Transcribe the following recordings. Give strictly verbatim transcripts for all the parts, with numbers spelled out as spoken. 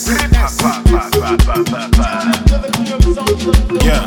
Yeah.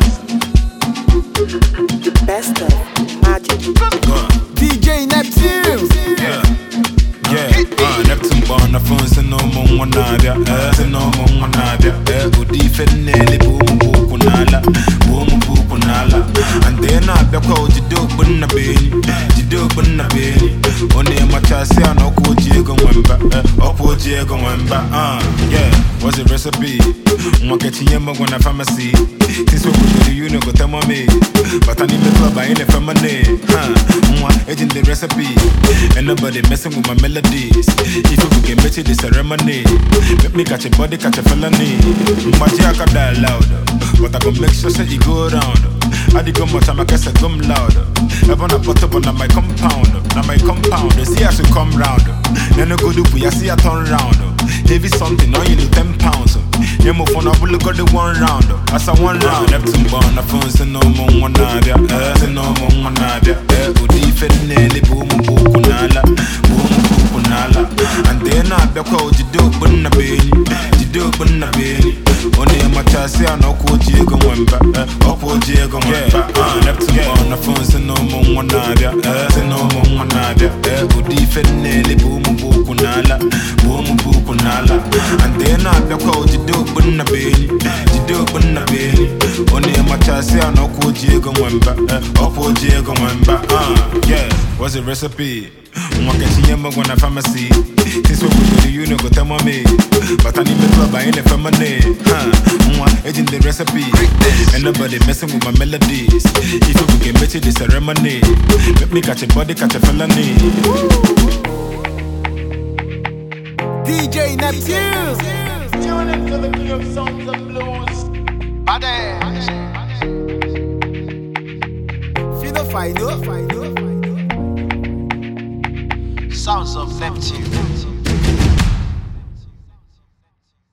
Best of Magic. D J Neptune. Yeah. Yeah. Uh, Neptune born the phone, so no more one nadia. Eh, so no more one nadia. Eh, Udi fenele boom boom kunala, boom boom kunala. And then I be called Jido bunna beni, Jido bunna beni. Only a matasi and Oko Diego Wemba, Oko Diego Wemba. Ah, yeah. What's the recipe? One get yamma when I pharmacy. Since we go to you know go tell me, but I need the club I ain't a family. Huh? One agent the recipe, and nobody messing with my melodies. If you can make it the ceremony, let me catch a body, catch a felony. My jacket die loud, but I can make sure that you go around. I dig on my time, I guess I come loud. Ever not put up on my compound, now my compound. They see I should come round. Then I go do I see I turn round. Heavy something, now you do ten pounds. You move on, I will look at the one round. As I one round, Neptune born, the phone, so no more one nadia. Eh, so no more one nadia. Eh, Udi fenele boom boom kunala, boom boom kunala. And then I be called Jido bunna beni, Jido bunna beni. Only a matasi and Oko Diego Wemba, Oko Diego Wemba. Neptune born, the phone, so no more one nadia. Eh, so no more one nadia. Eh, Udi fenele boom boom kunala, boom boom kunala. And then I be called Jido bunna beni, Jido bunna beni. Only a matasi and Oko Diego Wemba, Oko Diego Wemba. Ah, yeah. What's the recipe? One get yamma when I pharmacy. Since we go to you know go tell me, but I need the club I ain't a family. Huh? One agent the recipe, and nobody messing with my melodies. If you can make it the ceremony, let me catch a body, catch a felony. D J Neptune. Tune into the king of songs and blues. Bade. Fino Fino. Sounds of Neptune.